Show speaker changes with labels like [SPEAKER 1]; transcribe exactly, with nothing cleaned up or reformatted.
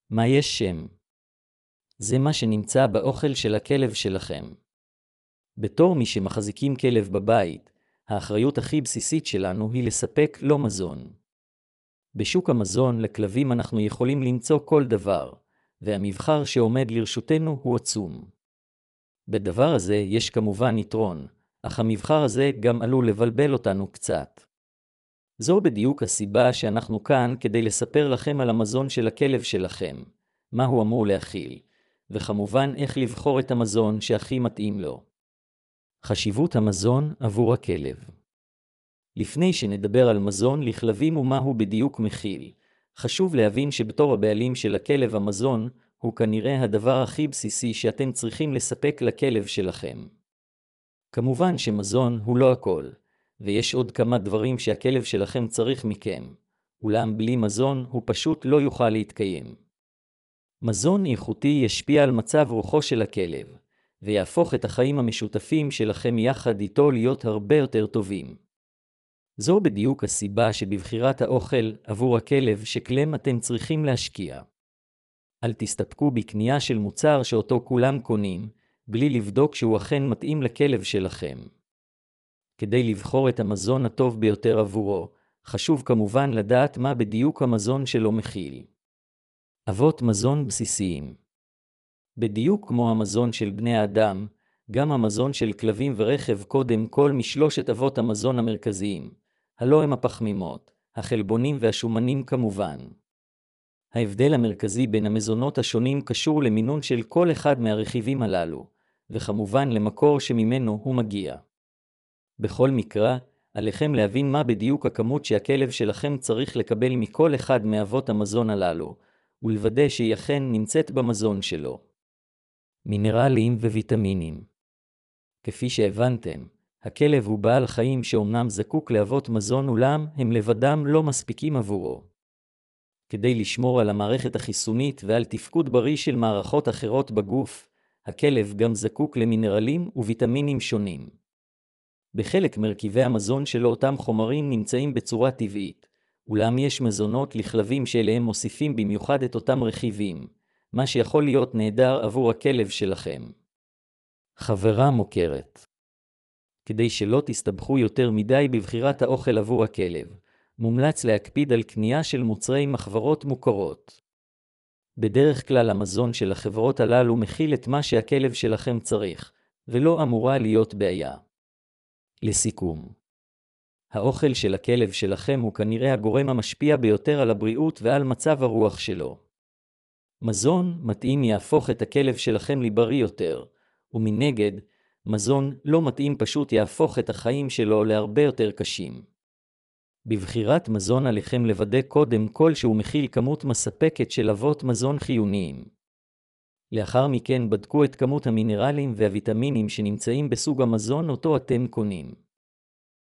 [SPEAKER 1] מה יש שם? זה מה שנמצא באוכל של הכלב שלכם. בתור מי שמחזיקים כלב בבית, האחריות הכי בסיסית שלנו היא לספק לו מזון. בשוק המזון לכלבים אנחנו יכולים למצוא כל דבר, והמבחר שעומד לרשותנו הוא עצום. בדבר הזה יש כמובן יתרון, אך המבחר הזה גם עלול לבלבל אותנו קצת. זו בדיוק הסיבה שאנחנו כאן כדי לספר לכם על המזון של הכלב שלכם, מה הוא אמור להכיל, וכמובן איך לבחור את המזון שהכי מתאים לו. חשיבות המזון עבור הכלב. לפני שנדבר על מזון לכלבים ומה הוא בדיוק מכיל, חשוב להבין שבתור הבעלים של הכלב המזון הוא כנראה הדבר הכי בסיסי שאתם צריכים לספק לכלב שלכם. כמובן שמזון הוא לא הכל, ויש עוד כמה דברים שהכלב שלכם צריך מכם, אולם בלי מזון הוא פשוט לא יוכל להתקיים. מזון איכותי ישפיע על מצב רוחו של הכלב, ויהפוך את החיים המשותפים שלכם יחד איתו להיות הרבה יותר טובים. זו בדיוק הסיבה שבבחירת האוכל עבור הכלב שכלם אתם צריכים להשקיע. אל תסתפקו בקנייה של מוצר שאותו כולם קונים, בלי לבדוק שהוא אכן מתאים לכלב שלכם. כדי לבחור את המזון הטוב ביותר עבורו, חשוב כמובן לדעת מה בדיוק המזון שלו מכיל. אבות מזון בסיסיים. בדיוק כמו המזון של בני האדם, גם המזון של כלבים ורכב קודם כל משלושת אבות המזון המרכזיים, הלא הם הפחמימות, החלבונים והשומנים כמובן. ההבדל המרכזי בין המזונות השונים קשור למינון של כל אחד מהרכיבים הללו, וכמובן למקור שממנו הוא מגיע. בכל מקרה, עליכם להבין מה בדיוק הכמות שהכלב שלכם צריך לקבל מכל אחד מאבות המזון הללו, ולוודא שהיא אכן נמצאת במזון שלו. מינרלים וויטמינים. כפי שהבנתם, הכלב הוא בעל חיים שאומנם זקוק לאבות מזון אולם הם לבדם לא מספיקים עבורו. כדי לשמור על המערכת החיסונית ועל תפקוד בריא של מערכות אחרות בגוף, הכלב גם זקוק למינרלים וויטמינים שונים. בחלק מרכיבי המזון שלו אותם חומרים נמצאים בצורה טבעית, אולם יש מזונות לכלבים שאליהם מוסיפים במיוחד את אותם רכיבים, מה שיכול להיות נהדר עבור הכלב שלכם. חברה מוכרת. כדי שלא תסתבכו יותר מדי בבחירת האוכל עבור הכלב, מומלץ להקפיד על קנייה של מוצרי מחברות מוכרות. בדרך כלל המזון של החברות הללו מכיל את מה שהכלב שלכם צריך, ולא אמורה להיות בעיה. לסיכום, האוכל של הכלב שלכם הוא כנראה הגורם המשפיע ביותר על הבריאות ועל מצב הרוח שלו. מזון מתאים יהפוך את הכלב שלכם לבריא יותר, ומנגד, מזון לא מתאים פשוט יהפוך את החיים שלו להרבה יותר קשים. בבחירת מזון עליכם לוודא קודם כל שהוא מכיל כמות מספקת של אבות מזון חיוניים. לאחר מכן בדקו את כמות המינרלים והוויטמינים שנמצאים בסוג המזון אותו אתם קונים.